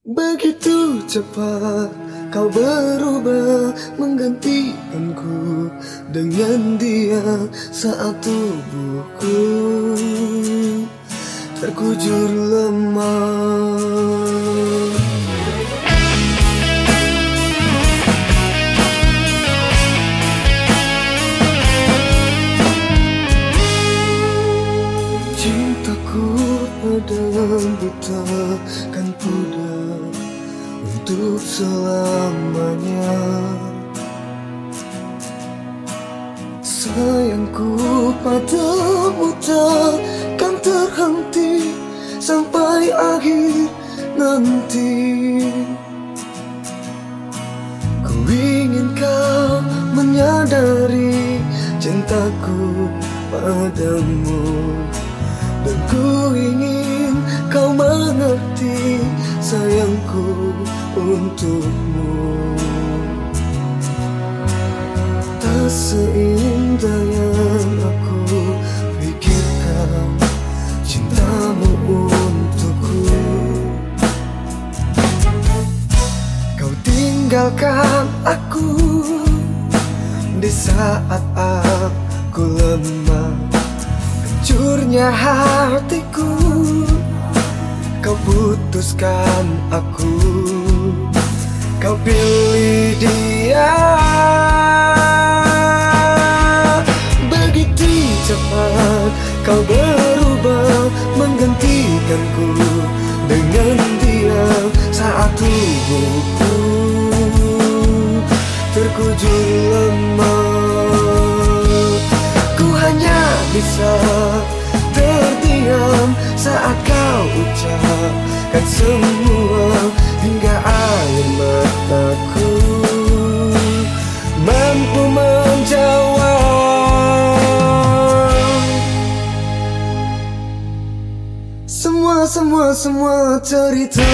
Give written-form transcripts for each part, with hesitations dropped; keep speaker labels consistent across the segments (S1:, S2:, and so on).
S1: Begitu cepat kau berubah, menggantikanku dengan dia saat tubuhku terkujur lemah. Cintaku padamu takkan pudar untuk selamanya. Sayangku padamu takkan terhenti sampai akhir nanti. Ku ingin kau menyadari cintaku padamu, dan ku ingin kau mengerti sayangku untukmu. Tak seindah yang aku pikirkan cintamu untukku. Kau tinggalkan aku di saat aku lemah, hancurnya hatiku. Kau putuskan aku, kau pilih dia. Begitu cepat kau berubah, menggantikanku dengan dia saat tubuhku terkujur lemah. Ku hanya bisa terdiam saat kau ucapkan semua, hingga air mataku mampu menjawab semua cerita.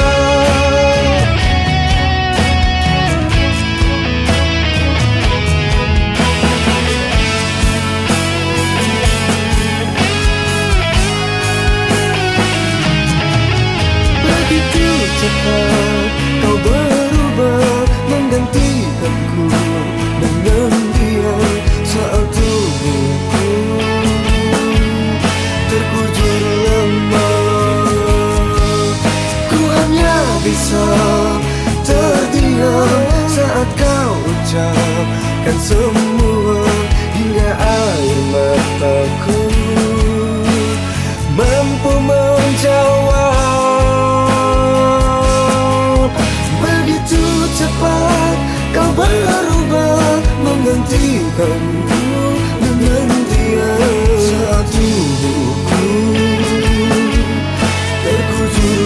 S1: Cepat kau berubah, menggantikanku dengan dia saat tubuhku terkujur lemah. Ku hanya bisa terdiam saat kau ucapkan semua, hingga air mataku mampu menjawab. Cepat kau berubah, menggantikanku dengan dia saat tubuhku terkujur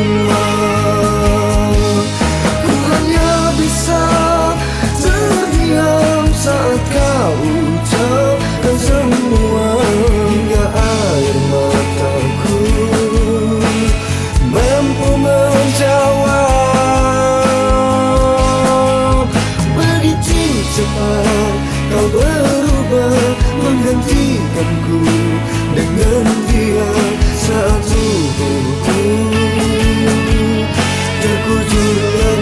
S1: lemah. Ku hanya bisa terdiam saat kau ucapkan semua, hingga air mataku mampu menjawab. Cepat kau berubah, menggantikanku dengan dia saat tubuhku terkujur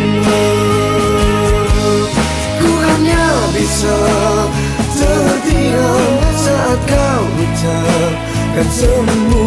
S1: lemah. Ku hanya bisa terdiam saat kau ucapkan semua,